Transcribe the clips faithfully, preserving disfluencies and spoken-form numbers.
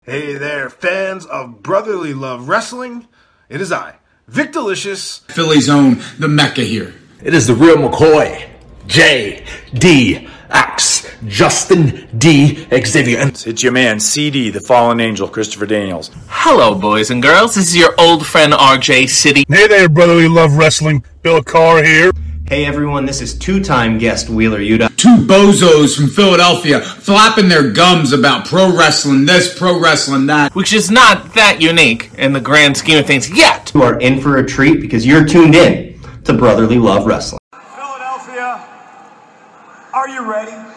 Hey there, fans of Brotherly Love Wrestling. It is I, Vic Delicious, Philly's own, the Mecca here. It is the real McCoy, J D X, Justin D Xavier. It's your man, C D, the fallen angel, Christopher Daniels. Hello, boys and girls. This is your old friend, R J City. Hey there, Brotherly Love Wrestling. Bill Carr here. Hey everyone, this is two-time guest Wheeler Yuta. Two bozos from Philadelphia flapping their gums about pro wrestling this, pro wrestling that. Which is not that unique in the grand scheme of things yet. You are in for a treat because you're tuned in to Brotherly Love Wrestling. Philadelphia, are you ready? No!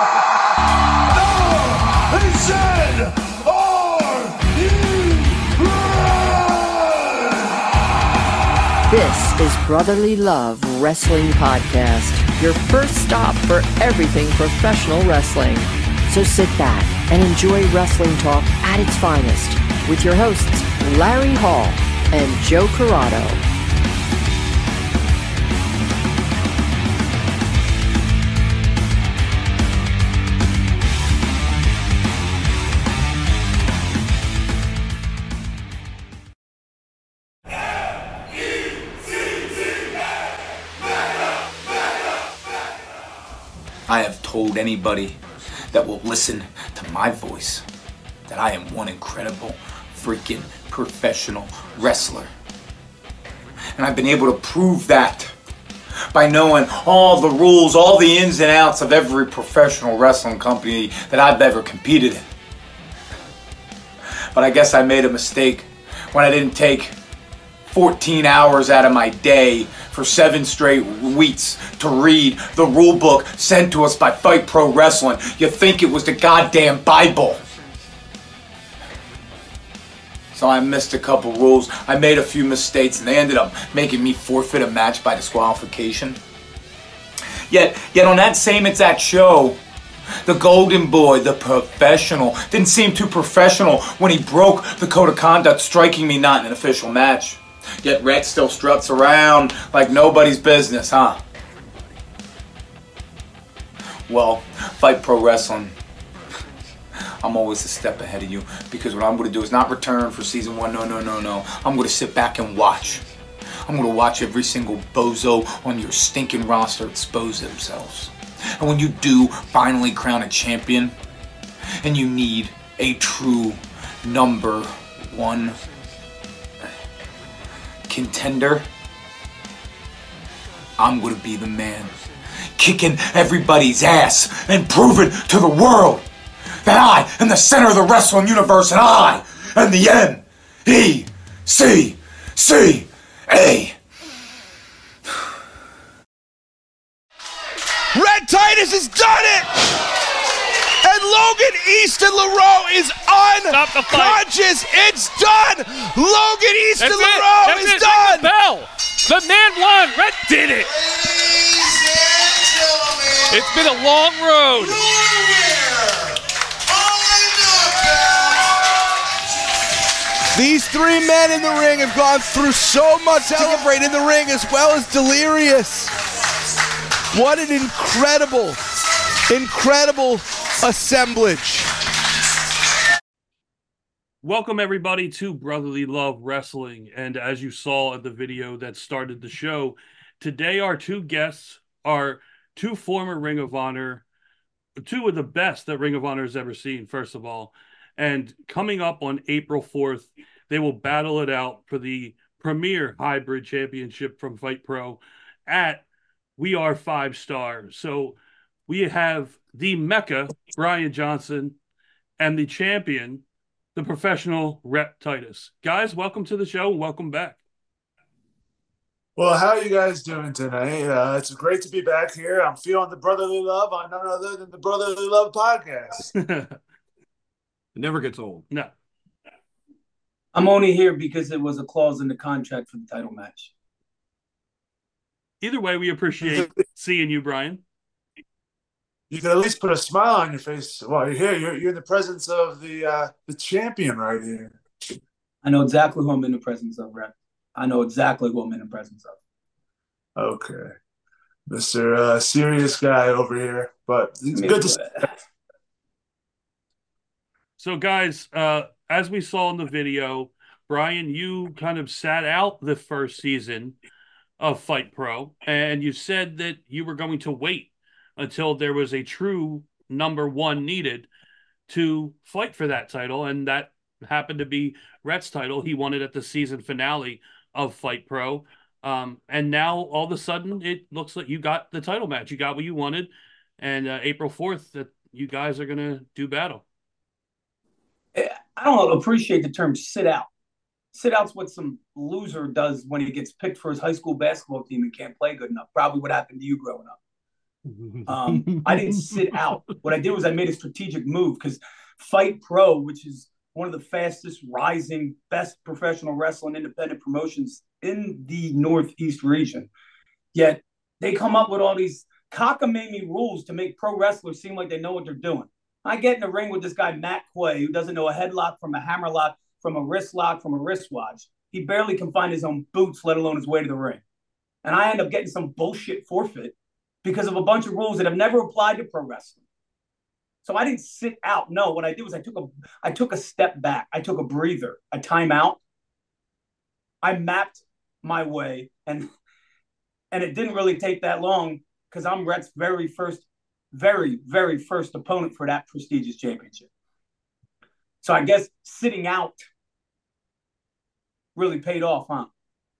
He said, are you ready? This is Brotherly Love Wrestling Podcast, your first stop for everything professional wrestling. So sit back and enjoy wrestling talk at its finest with your hosts, Larry Hall and Joe Corrado. I have told anybody that will listen to my voice that I am one incredible freaking professional wrestler. And I've been able to prove that by knowing all the rules, all the ins and outs of every professional wrestling company that I've ever competed in. But I guess I made a mistake when I didn't take fourteen hours out of my day for seven straight weeks to read the rule book sent to us by Fight Pro Wrestling. You'd think it was the goddamn Bible. So I missed a couple rules. I made a few mistakes and they ended up making me forfeit a match by disqualification. Yet, yet on that same exact show, the Golden Boy, the professional, didn't seem too professional when he broke the code of conduct, striking me not in an official match. Yet Rex still struts around like nobody's business, huh? Well, Fight Pro Wrestling, I'm always a step ahead of you because what I'm going to do is not return for season one. No, no, no, no. I'm going to sit back and watch. I'm going to watch every single bozo on your stinking roster expose themselves. And when you do finally crown a champion, and you need a true number one contender, I'm gonna be the man, kicking everybody's ass and proving to the world that I am the center of the wrestling universe and I am the M E C C A. Red Titus has done it! And Logan Easton LaRoe is unconscious. It's done. Logan Easton LaRoe is it. done. The bell. The man won. Red did it. It's been a long road. These three men in the ring have gone through so much to celebrate in the ring as well as Delirious. What an incredible, incredible assemblage. Welcome everybody to Brotherly Love Wrestling, and as you saw in the video that started the show, today our two guests are two former Ring of Honor, two of the best that Ring of Honor has ever seen, first of all, and coming up on April fourth, they will battle it out for the premier hybrid championship from Fight Pro at We Are Five Star. So we have the Mecca, Brian Johnson, and the champion, the professional Rhett Titus. Guys, welcome to the show and welcome back. Well, how are you guys doing tonight? Uh, it's great to be back here. I'm feeling the brotherly love on none other than the Brotherly Love Podcast. It never gets old. No. I'm only here because it was a clause in the contract for the title match. Either way, we appreciate seeing you, Brian. You can at least put a smile on your face while you're here. You're, you're in the presence of the uh, the champion right here. I know exactly who I'm in the presence of, Rhett. I know exactly who I'm in the presence of. Okay. Mister Uh, serious guy over here, but it's good to see. So, guys, uh, as we saw in the video, Brian, you kind of sat out the first season of Fight Pro, and you said that you were going to wait until there was a true number one needed to fight for that title, and that happened to be Rhett's title. He won it at the season finale of Fight Pro, um, and now all of a sudden it looks like you got the title match. You got what you wanted, and uh, April fourth, that you guys are going to do battle. I don't appreciate the term sit out. Sit out's what some loser does when he gets picked for his high school basketball team and can't play good enough. Probably what happened to you growing up. Um, I didn't sit out. What I did was I made a strategic move because Fight Pro, which is one of the fastest rising, best professional wrestling independent promotions in the Northeast region, yet they come up with all these cockamamie rules to make pro wrestlers seem like they know what they're doing. I get in the ring with this guy, Matt Quay, who doesn't know a headlock from a hammerlock, from a wrist lock, from a wristwatch. He barely can find his own boots, let alone his way to the ring. And I end up getting some bullshit forfeit because of a bunch of rules that have never applied to pro wrestling. So I didn't sit out. No, what I did was I took a I took a step back. I took a breather, a timeout. I mapped my way, and and it didn't really take that long because I'm Rhett's very first very, very first opponent for that prestigious championship. So I guess sitting out really paid off, huh?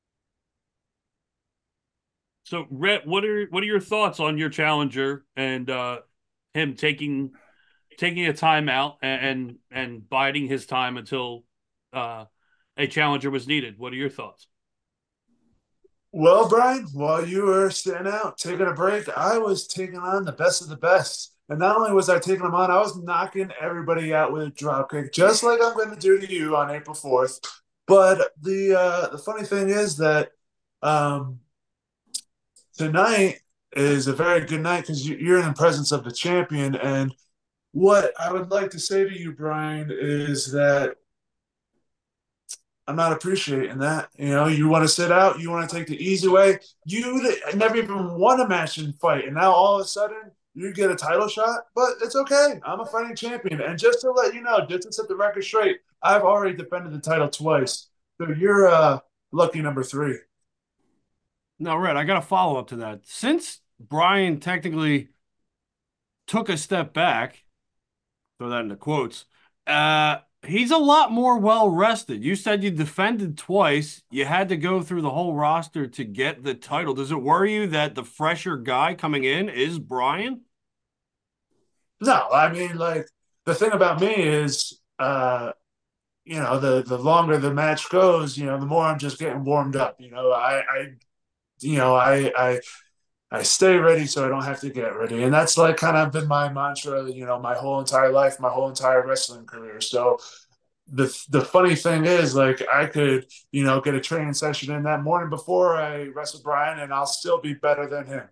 So, Rhett, what are what are your thoughts on your challenger and uh, him taking taking a timeout and, and and biding his time until uh, a challenger was needed? What are your thoughts? Well, Brian, while you were sitting out, taking a break, I was taking on the best of the best. And not only was I taking them on, I was knocking everybody out with a dropkick, just like I'm going to do to you on April fourth. But the uh, the funny thing is that um, tonight is a very good night because you're in the presence of the champion. And what I would like to say to you, Brian, is that I'm not appreciating that. You know, you want to sit out, you want to take the easy way. You never even won a match in fight, and now all of a sudden you get a title shot. But it's okay. I'm a fighting champion, and just to let you know, just to set the record straight, I've already defended the title twice. So you're uh, lucky number three. No, Red, I got a follow up to that. Since Brian technically took a step back, throw that into quotes, uh. he's a lot more well-rested. You said you defended twice. You had to go through the whole roster to get the title. Does it worry you that the fresher guy coming in is Brian? No, I mean, like, the thing about me is, uh, you know, the, the longer the match goes, you know, the more I'm just getting warmed up. You know, I, I you know, I, I, I stay ready so I don't have to get ready. And that's like kind of been my mantra, you know, my whole entire life, my whole entire wrestling career. So the the funny thing is, like, I could, you know, get a training session in that morning before I wrestle Brian and I'll still be better than him.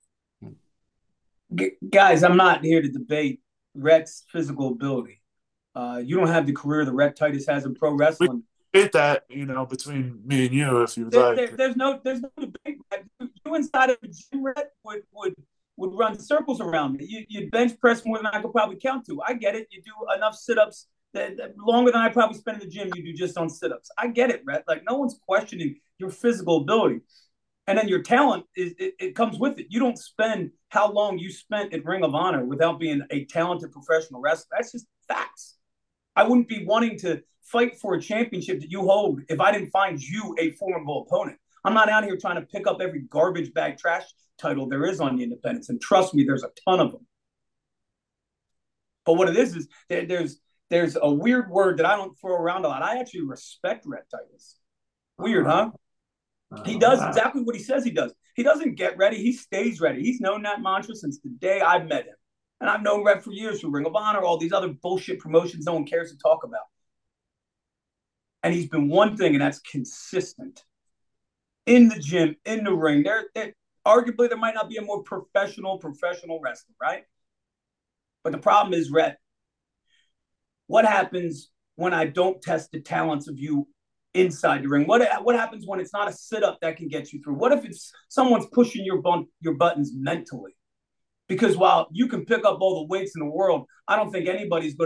G- guys, I'm not here to debate Rhett's physical ability. Uh, you don't have the career that Rhett Titus has in pro wrestling. Debate that, you know, between me and you, if you'd there, like. there, there's no, there's no debate. You inside of a gym, Rhett, would would would run circles around me. You, you'd bench press more than I could probably count to. I get it. You do enough sit-ups that, that longer than I probably spend in the gym. You do just on sit-ups. I get it, Rhett. Like, no one's questioning your physical ability, and then your talent is it, it comes with it. You don't spend how long you spent at Ring of Honor without being a talented professional wrestler. That's just facts. I wouldn't be wanting to fight for a championship that you hold if I didn't find you a formidable opponent. I'm not out here trying to pick up every garbage bag trash title there is on the independents. And trust me, there's a ton of them. But what it is, is there, there's there's a weird word that I don't throw around a lot. I actually respect Rhett Titus. Weird, huh? He does exactly what he says he does. He doesn't get ready. He stays ready. He's known that mantra since the day I've met him. And I've known Rhett for years through Ring of Honor, all these other bullshit promotions no one cares to talk about. And he's been one thing, and that's consistent. In the gym, in the ring. There, there, arguably, there might not be a more professional, professional wrestler, right? But the problem is, Rhett, what happens when I don't test the talents of you inside the ring? What, what happens when it's not a sit-up that can get you through? What if it's someone's pushing your, bun- your buttons mentally? Because while you can pick up all the weights in the world, I don't think anybody's going to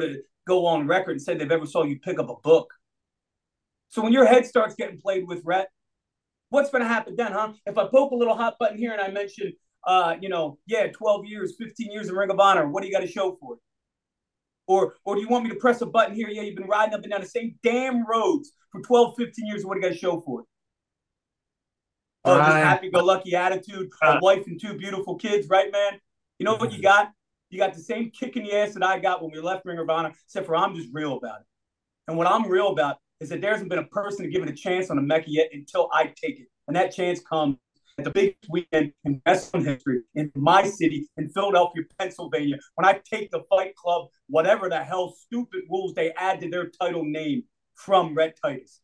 go on record and say they've ever saw you pick up a book. So when your head starts getting played with, Rhett, what's going to happen then, huh? If I poke a little hot button here and I mention, uh, you know, yeah, twelve years, fifteen years in Ring of Honor, what do you got to show for it? Or or do you want me to press a button here? Yeah, you've been riding up and down the same damn roads for twelve, fifteen years. What do you got to show for it? Oh, just happy-go-lucky attitude, a wife and two beautiful kids, right, man? You know what you got? You got the same kick in the ass that I got when we left Ring of Honor, except for I'm just real about it. And what I'm real about is that there hasn't been a person to give it a chance on a Mecca yet until I take it. And that chance comes at the biggest weekend in wrestling history in my city, in Philadelphia, Pennsylvania, when I take the Fight Club, whatever the hell stupid rules they add to their title name, from Rhett Titus.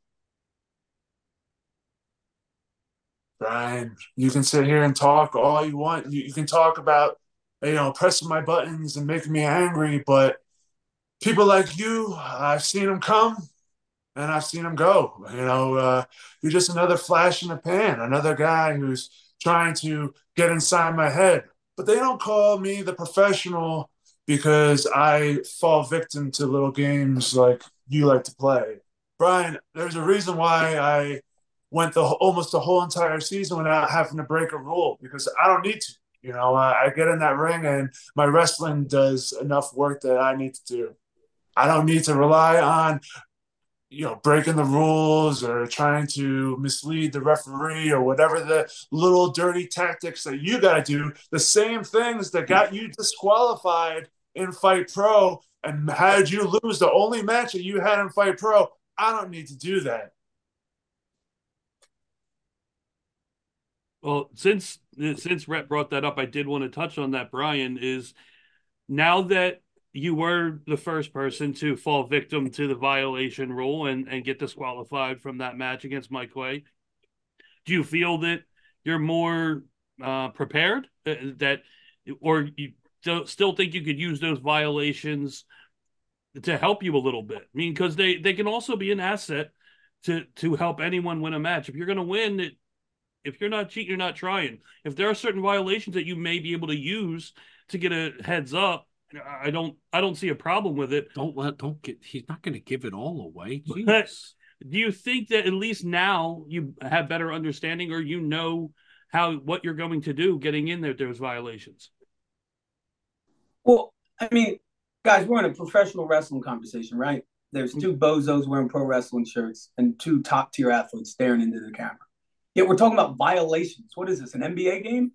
Brian, you can sit here and talk all you want. You, you can talk about, you know, pressing my buttons and making me angry, but people like you, I've seen them come and I've seen them go. You know, uh, you're just another flash in the pan, another guy who's trying to get inside my head. But they don't call me the professional because I fall victim to little games like you like to play. Brian, there's a reason why I went the almost the whole entire season without having to break a rule, because I don't need to. You know, I, I get in that ring and my wrestling does enough work that I need to do. I don't need to rely on, you know, breaking the rules or trying to mislead the referee or whatever the little dirty tactics that you got to do. The same things that got you disqualified in Fight Pro and had you lose the only match that you had in Fight Pro. I don't need to do that. Well, since since Rhett brought that up, I did want to touch on that, Brian, is now that you were the first person to fall victim to the violation rule and, and get disqualified from that match against Mike Quay, do you feel that you're more uh, prepared? Uh, that, or you don't, still think you could use those violations to help you a little bit? I mean, because they, they can also be an asset to, to help anyone win a match. If you're going to win it, if you're not cheating, you're not trying. If there are certain violations that you may be able to use to get a heads up, I don't, I don't see a problem with it. Don't let, don't get. He's not going to give it all away. But do you think that at least now you have better understanding, or you know how what you're going to do getting in there? There's violations. Well, I mean, guys, we're in a professional wrestling conversation, right? There's two bozos wearing pro wrestling shirts and two top tier athletes staring into the camera. Yet we're talking about violations. What is this, an N B A game?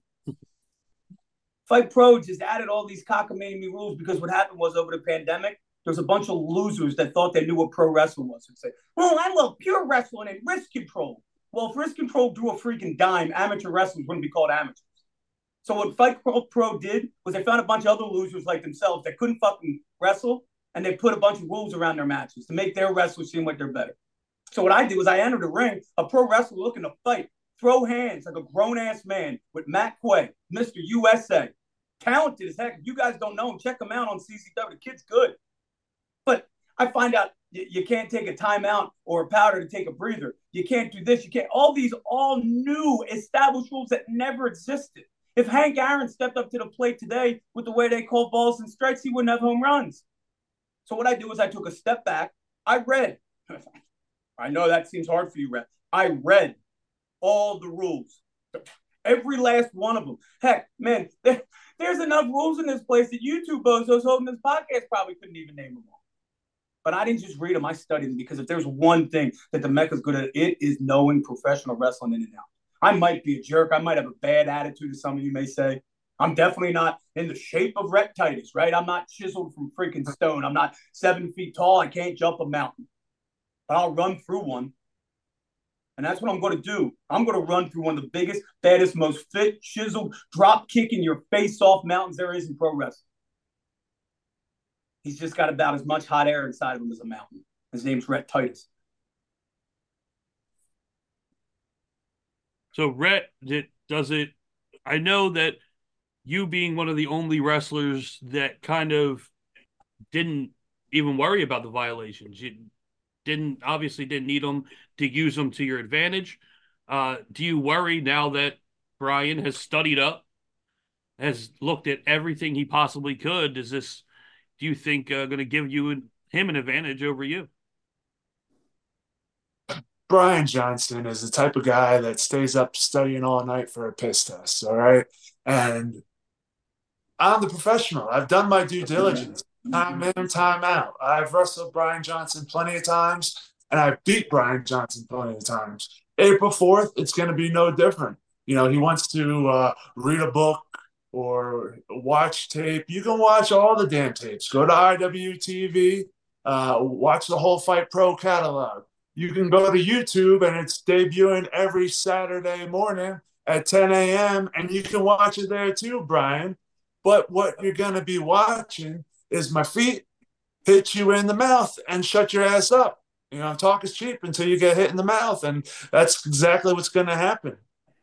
Fight Pro just added all these cockamamie rules because what happened was over the pandemic, there was a bunch of losers that thought they knew what pro wrestling was and say, oh, I love pure wrestling and risk control. Well, if risk control drew a freaking dime, amateur wrestlers wouldn't be called amateurs. So what Fight Pro did was they found a bunch of other losers like themselves that couldn't fucking wrestle, and they put a bunch of rules around their matches to make their wrestlers seem like they're better. So what I did was I entered the ring, a pro wrestler looking to fight, throw hands like a grown-ass man with Matt Quay, Mister U S A. Talented as heck. If you guys don't know him, check him out on C C W. The kid's good. But I find out you, you can't take a timeout or a powder to take a breather. You can't do this. You can't. All these all new established rules that never existed. If Hank Aaron stepped up to the plate today with the way they call balls and strikes, he wouldn't have home runs. So what I do is I took a step back. I read. I know that seems hard for you, Rhett. I read all the rules. Every last one of them. Heck, man, there, there's enough rules in this place that you two bozos holding this podcast probably couldn't even name them all. But I didn't just read them. I studied them because if there's one thing that the Mecca's good at, it is knowing professional wrestling in and out. I might be a jerk. I might have a bad attitude, as some of you may say. I'm definitely not in the shape of Rhett Titus, right? I'm not chiseled from freaking stone. I'm not seven feet tall. I can't jump a mountain. But I'll run through one. And that's what I'm going to do. I'm going to run through one of the biggest, baddest, most fit, chiseled, drop kicking your face off mountains there is in pro wrestling. He's just got about as much hot air inside of him as a mountain. His name's Rhett Titus. So Rhett, does it, I know that you being one of the only wrestlers that kind of didn't even worry about the violations, you didn't, obviously didn't need them to use them to your advantage. Uh, do you worry now that Brian has studied up, has looked at everything he possibly could? Is this, do you think, uh, going to give you him an advantage over you? Brian Johnson is the type of guy that stays up studying all night for a piss test, all right? And I'm the professional. I've done my due diligence, time in, time out. I've wrestled Brian Johnson plenty of times, and I've beat Brian Johnson plenty of times. April fourth, it's going to be no different. You know, he wants to uh, read a book or watch tape. You can watch all the damn tapes. Go to I W T V, uh, watch the whole Fight Pro catalog. You can go to YouTube, and it's debuting every Saturday morning at ten a.m., and you can watch it there too, Brian. But what you're going to be watching is my feet hit you in the mouth and shut your ass up. You know, talk is cheap until you get hit in the mouth, and that's exactly what's going to happen.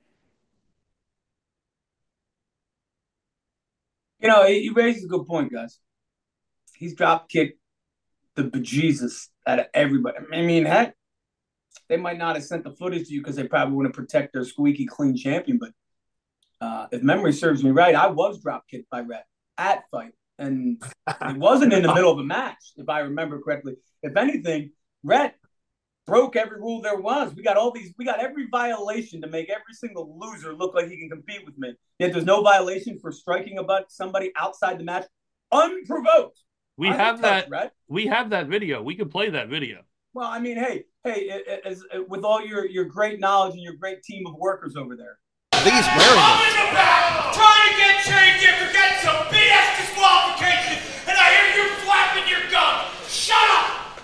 You know, he raises a good point, guys. He's drop kicked the bejesus out of everybody. I mean, heck, they might not have sent the footage to you because they probably want to protect their squeaky clean champion. But uh, if memory serves me right, I was drop kicked by Rhett at Fight. And it wasn't in the middle of a match, if I remember correctly. If anything, Rhett broke every rule there was. We got all these, we got every violation to make every single loser look like he can compete with me. Yet there's no violation for striking about somebody outside the match unprovoked. We I have that. Rhett. We have that video. We could play that video. Well, I mean, hey, hey, as, as, with all your, your great knowledge and your great team of workers over there. I think he's wearing it. I'm in the back trying to get changed after getting some B S disqualification, and I hear you flapping your gum. Shut up!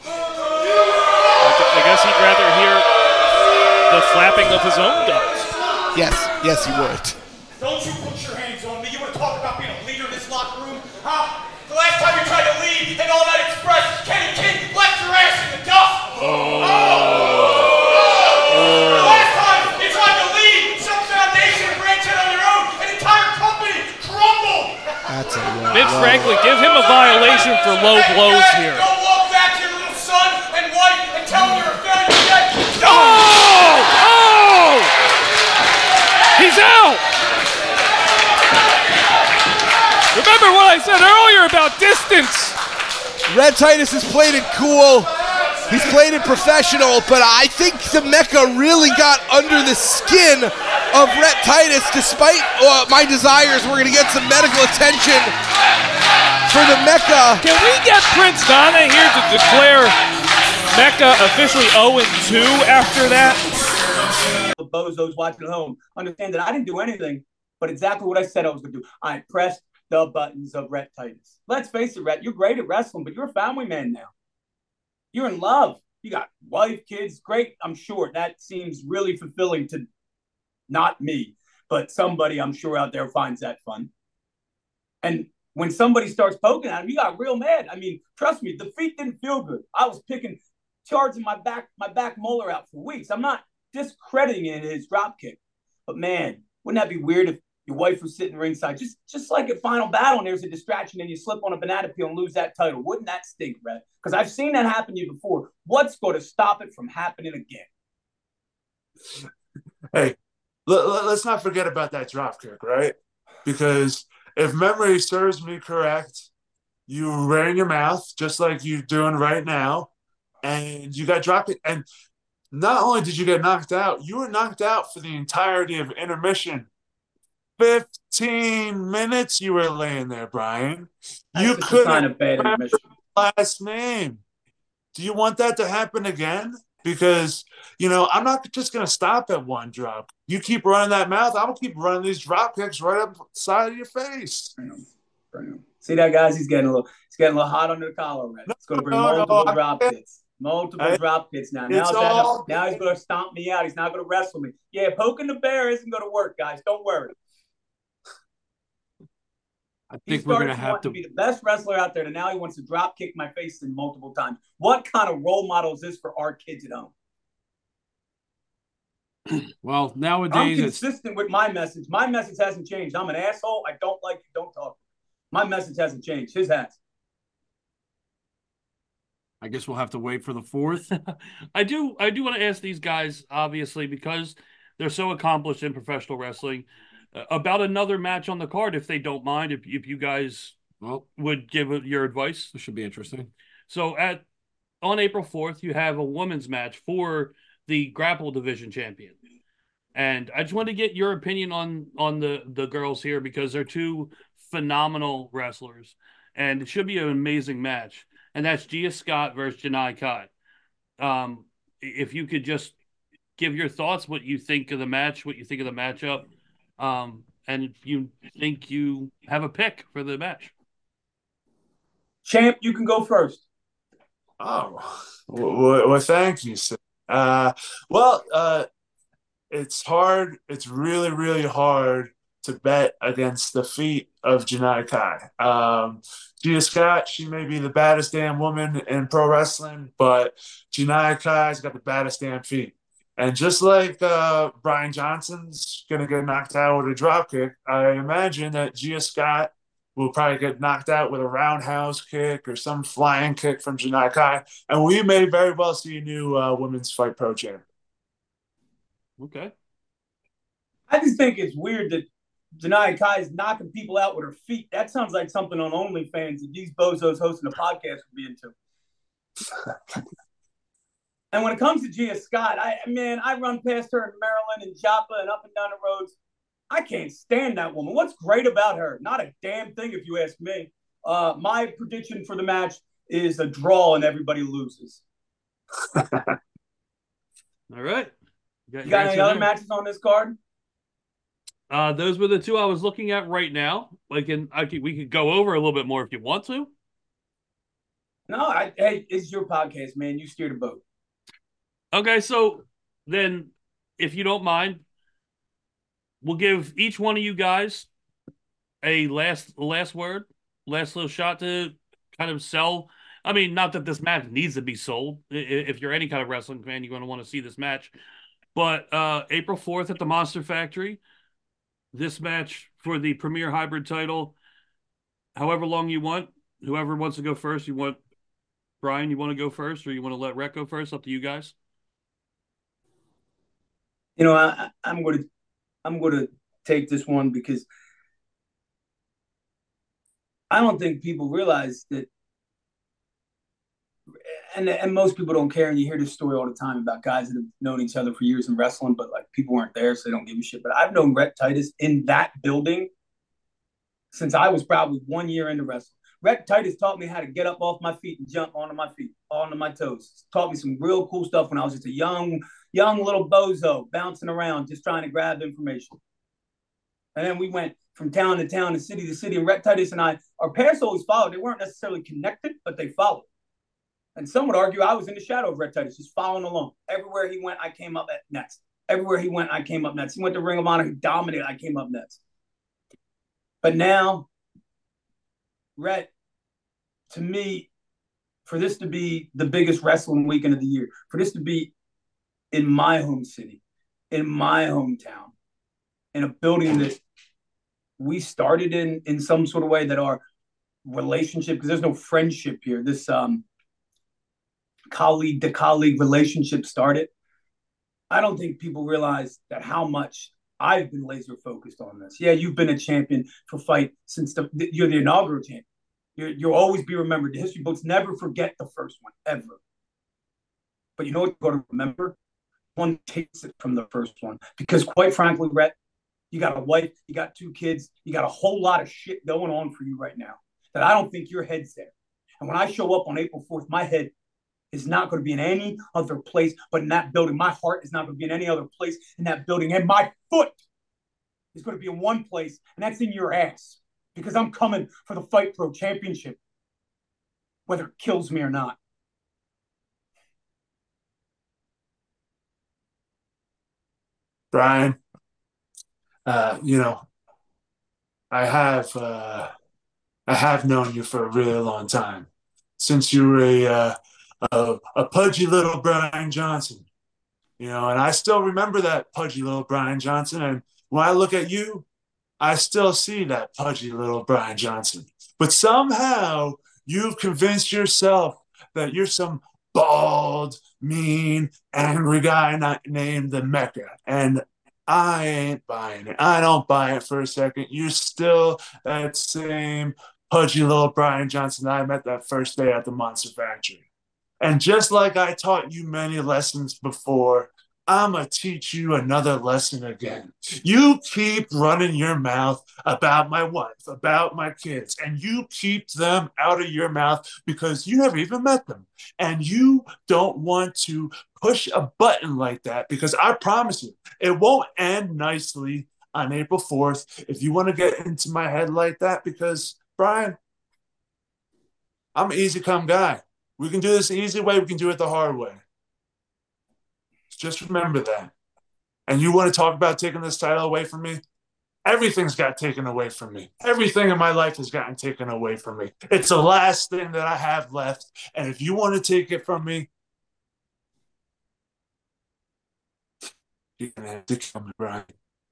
I guess he'd rather hear the flapping of his own gums. Yes, yes, he would. Don't you put your hands on me. You want to talk about being a leader in this locker room? Huh? The last time you tried to lead and All Night Express, Kenny King left your ass in the dust. Oh. Oh. Oh. The last time you tried to lead some foundation and branch out on your own, an entire company crumbled. That's a lot. Mitch Franklin, give him a violation for low blows here. Go walk back to your little son and wife and tell them you're a failure yet. Oh! Oh! He's out! Remember what I said earlier about distance. Red Titus has played it cool. He's played it professional, but I think the Mecca really got under the skin of Red Titus. Despite uh, my desires, we're going to get some medical attention for the Mecca. Can we get Prince Nana here to declare Mecca officially oh and two after that? The bozos watching at home understand that I didn't do anything but exactly what I said I was going to do. I pressed the buttons of Rhett Titus. Let's face it, Rhett, you're great at wrestling, but you're a family man now. You're in love. You got wife, kids, great. I'm sure that seems really fulfilling to not me, but somebody I'm sure out there finds that fun. And when somebody starts poking at him, you got real mad. I mean, trust me, the feet didn't feel good. I was picking, charging my back, my back molar out for weeks. I'm not discrediting his drop kick, but man, wouldn't that be weird if your wife was sitting ringside, just just like at Final Battle, and there's a distraction, and you slip on a banana peel and lose that title? Wouldn't that stink, Rhett? Because I've seen that happen to you before. What's going to stop it from happening again? Hey, l- let's not forget about that drop kick, right? Because if memory serves me correct, you ran your mouth just like you're doing right now, and you got drop kicked. And not only did you get knocked out, you were knocked out for the entirety of intermission. fifteen minutes you were laying there, Brian. You couldn't remember your last name. Do you want that to happen again? Because, you know, I'm not just going to stop at one drop. You keep running that mouth, I'm going to keep running these drop kicks right up the side of your face. I know. I know. See that, guys? He's getting a little, he's getting a little hot under the collar, right? It's going to bring No, no, multiple no, drop kicks. Multiple I, drop kicks now. Now, it's that, all now he's going to stomp me out. He's not going to wrestle me. Yeah, poking the bear isn't going to work, guys. Don't worry. I think we're going to have to... to be the best wrestler out there, and now he wants to drop kick my face in multiple times. What kind of role model is this for our kids at home? Well, nowadays I'm it's... consistent with my message. My message hasn't changed. I'm an asshole. I don't like you. Don't talk. My message hasn't changed. His has. I guess we'll have to wait for the fourth. I do I do want to ask these guys, obviously, because they're so accomplished in professional wrestling, uh, about another match on the card, if they don't mind, if, if you guys well, would give your advice. This should be interesting. So at on April fourth, you have a women's match for the grapple division champion. And I just want to get your opinion on on the, the girls here because they're two phenomenal wrestlers. And it should be an amazing match. And that's Gia Scott versus Janai Kai. Um, if you could just give your thoughts, what you think of the match, what you think of the matchup, um, and if you think you have a pick for the match. Champ, you can go first. Oh, well, well thank you, sir. Uh, well, uh, it's hard. It's really, really hard to bet against the feet of Janai Kai. Um, Gia Scott, she may be the baddest damn woman in pro wrestling, but Janai Kai's got the baddest damn feet. And just like uh, Brian Johnson's going to get knocked out with a dropkick, I imagine that Gia Scott will probably get knocked out with a roundhouse kick or some flying kick from Janai Kai. And we may very well see a new uh, women's fight pro champ. Okay. I just think it's weird that Janai Kai is knocking people out with her feet. That sounds like something on OnlyFans that these bozos hosting a podcast would be into. And when it comes to Gia Scott, I man, I run past her in Maryland and Joppa and up and down the roads. I can't stand that woman. What's great about her? Not a damn thing, if you ask me. Uh, my prediction for the match is a draw and everybody loses. All right. You got, you got any other there? matches on this card? Uh, those were the two I was looking at right now. Like, in, I could, we could go over a little bit more if you want to. No, I, hey, it's your podcast, man. You steer the boat. Okay, so then, if you don't mind, we'll give each one of you guys a last last word, last little shot to kind of sell. I mean, not that this match needs to be sold. If you're any kind of wrestling fan, you're going to want to see this match. But uh, April fourth at the Monster Factory, this match for the Premier Hybrid title, however long you want, whoever wants to go first, you want, Brian, you want to go first, or you want to let Rhett go first? Up to you guys. You know, I, I'm going to I'm going to take this one because I don't think people realize that, and and most people don't care. And you hear this story all the time about guys that have known each other for years in wrestling, but like people weren't there, so they don't give a shit. But I've known Rhett Titus in that building since I was probably one year into wrestling. Rhett Titus taught me how to get up off my feet and jump onto my feet, onto my toes. Taught me some real cool stuff when I was just a young, young little bozo bouncing around, just trying to grab information. And then we went from town to town and city to city. And Rhett Titus and I, our paths always followed. They weren't necessarily connected, but they followed. And some would argue I was in the shadow of Rhett Titus, just following along. Everywhere he went, I came up next. Everywhere he went, I came up next. He went to Ring of Honor, he dominated, I came up next. But now, Rhett, to me, for this to be the biggest wrestling weekend of the year, for this to be in my home city, in my hometown, in a building that we started in in some sort of way, that our relationship, because there's no friendship here, this um, colleague to colleague relationship started. I don't think people realize that how much I've been laser focused on this. Yeah, you've been a champion for Fight since the, you're the inaugural champion. You're, you'll always be remembered. The history books never forget the first one, ever. But you know what you're going to remember? One takes it from the first one. Because quite frankly, Rhett, you got a wife, you got two kids, you got a whole lot of shit going on for you right now that I don't think your head's there. And when I show up on April fourth, my head is not going to be in any other place but in that building. My heart is not going to be in any other place in that building. And my foot is going to be in one place, and that's in your ass. Because I'm coming for the Fight Pro Championship, whether it kills me or not. Brian, uh, you know, I have uh, I have known you for a really long time, since you were a uh, a, a pudgy little Brian Johnson, you know, and I still remember that pudgy little Brian Johnson. And when I look at you, I still see that pudgy little Brian Johnson. But somehow you've convinced yourself that you're some bald, mean, angry guy not named the Mecca. And I ain't buying it. I don't buy it for a second. You're still that same pudgy little Brian Johnson that I met that first day at the Monster Factory. And just like I taught you many lessons before, I'm going to teach you another lesson again. You keep running your mouth about my wife, about my kids, and you keep them out of your mouth because you never even met them. And you don't want to push a button like that because I promise you, it won't end nicely on April fourth if you want to get into my head like that because, Brian, I'm an easy come guy. We can do this the easy way. We can do it the hard way. Just remember that. And you want to talk about taking this title away from me? Everything's got taken away from me. Everything in my life has gotten taken away from me. It's the last thing that I have left. And if you want to take it from me, you're going to have to kill me, Brian.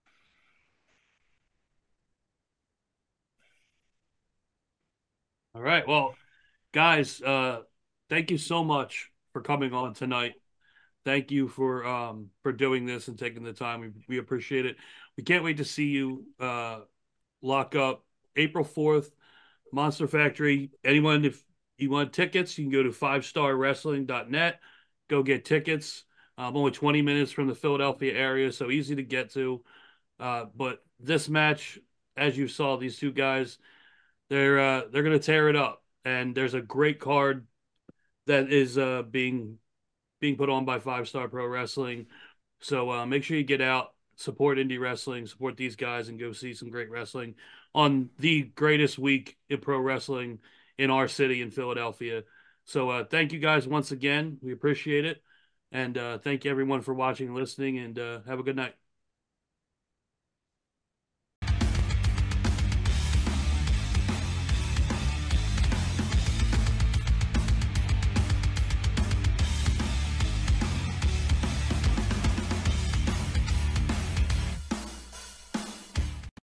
All right. Well, guys, uh, thank you so much for coming on tonight. Thank you for um, for doing this and taking the time. We, we appreciate it. We can't wait to see you uh, lock up April fourth, Monster Factory. Anyone, if you want tickets, you can go to five star wrestling dot net. Go get tickets. Um, only twenty minutes from the Philadelphia area, so easy to get to. Uh, but this match, as you saw, these two guys, they're uh, they're going to tear it up. And there's a great card that is uh, being being put on by Five Star Pro Wrestling. So uh, make sure you get out, support indie wrestling, support these guys, and go see some great wrestling on the greatest week in pro wrestling in our city in Philadelphia. So uh, thank you guys once again. We appreciate it. And uh, thank you everyone for watching and listening, and uh, have a good night.